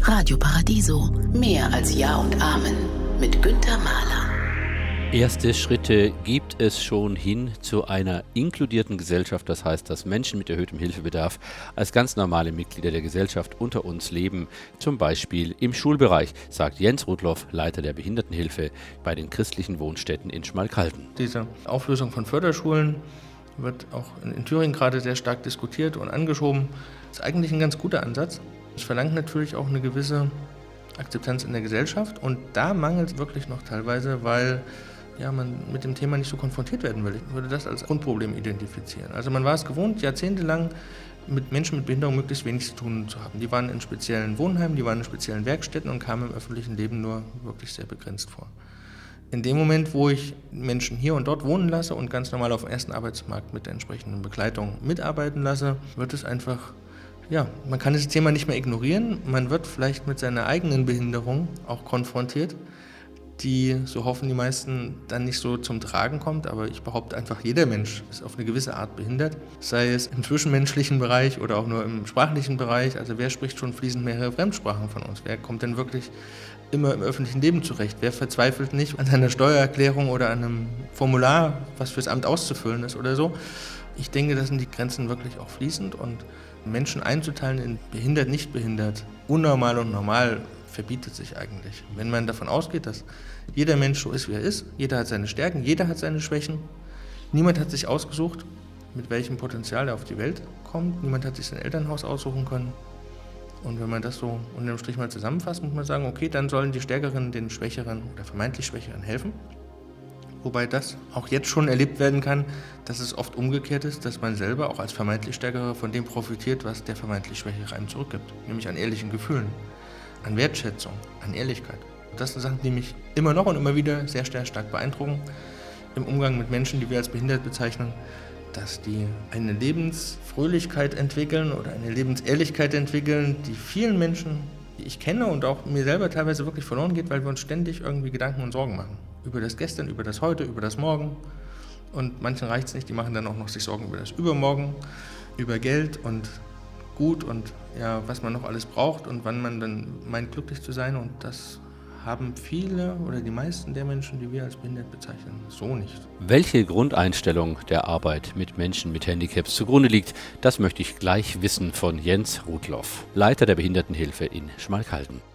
Radio Paradiso. Mehr als Ja und Amen mit Günther Mahler. Erste Schritte gibt es schon hin zu einer inkludierten Gesellschaft. Das heißt, dass Menschen mit erhöhtem Hilfebedarf als ganz normale Mitglieder der Gesellschaft unter uns leben. Zum Beispiel im Schulbereich, sagt Jens Rudloff, Leiter der Behindertenhilfe bei den christlichen Wohnstätten in Schmalkalden. Diese Auflösung von Förderschulen wird auch in Thüringen gerade sehr stark diskutiert und angeschoben. Das ist eigentlich ein ganz guter Ansatz. Es verlangt natürlich auch eine gewisse Akzeptanz in der Gesellschaft. Und da mangelt es wirklich noch teilweise, weil man mit dem Thema nicht so konfrontiert werden will. Ich würde das als Grundproblem identifizieren. Also man war es gewohnt, jahrzehntelang mit Menschen mit Behinderung möglichst wenig zu tun zu haben. Die waren in speziellen Wohnheimen, die waren in speziellen Werkstätten und kamen im öffentlichen Leben nur wirklich sehr begrenzt vor. In dem Moment, wo ich Menschen hier und dort wohnen lasse und ganz normal auf dem ersten Arbeitsmarkt mit der entsprechenden Begleitung mitarbeiten lasse, wird es einfach, man kann das Thema nicht mehr ignorieren. Man wird vielleicht mit seiner eigenen Behinderung auch konfrontiert, die, so hoffen die meisten, dann nicht so zum Tragen kommt. Aber ich behaupte einfach, jeder Mensch ist auf eine gewisse Art behindert, sei es im zwischenmenschlichen Bereich oder auch nur im sprachlichen Bereich. Also wer spricht schon fließend mehrere Fremdsprachen von uns? Wer kommt denn wirklich immer im öffentlichen Leben zurecht? Wer verzweifelt nicht an einer Steuererklärung oder an einem Formular, was fürs Amt auszufüllen ist oder so? Ich denke, da sind die Grenzen wirklich auch fließend und Menschen einzuteilen in behindert, nicht behindert, unnormal und normal verbietet sich eigentlich. Wenn man davon ausgeht, dass jeder Mensch so ist, wie er ist, jeder hat seine Stärken, jeder hat seine Schwächen, niemand hat sich ausgesucht, mit welchem Potenzial er auf die Welt kommt, niemand hat sich sein Elternhaus aussuchen können. Und wenn man das so unterm Strich mal zusammenfasst, muss man sagen, okay, dann sollen die Stärkeren den Schwächeren oder vermeintlich Schwächeren helfen. Wobei das auch jetzt schon erlebt werden kann, dass es oft umgekehrt ist, dass man selber auch als vermeintlich Stärkerer von dem profitiert, was der vermeintlich Schwächere einem zurückgibt, nämlich an ehrlichen Gefühlen, an Wertschätzung, an Ehrlichkeit. Das sind Sachen, die mich immer noch und immer wieder sehr, sehr stark beeindrucken im Umgang mit Menschen, die wir als behindert bezeichnen, dass die eine Lebensfröhlichkeit entwickeln oder eine Lebensehrlichkeit entwickeln, die vielen Menschen, die ich kenne und auch mir selber teilweise wirklich verloren geht, weil wir uns ständig irgendwie Gedanken und Sorgen machen. Über das Gestern, über das Heute, über das Morgen. Und manchen reicht es nicht, die machen dann auch noch sich Sorgen über das Übermorgen, über Geld und Gut und was man noch alles braucht und wann man dann meint, glücklich zu sein. Und das haben viele oder die meisten der Menschen, die wir als behindert bezeichnen, so nicht. Welche Grundeinstellung der Arbeit mit Menschen mit Handicaps zugrunde liegt, das möchte ich gleich wissen von Jens Rudloff, Leiter der Behindertenhilfe in Schmalkalden.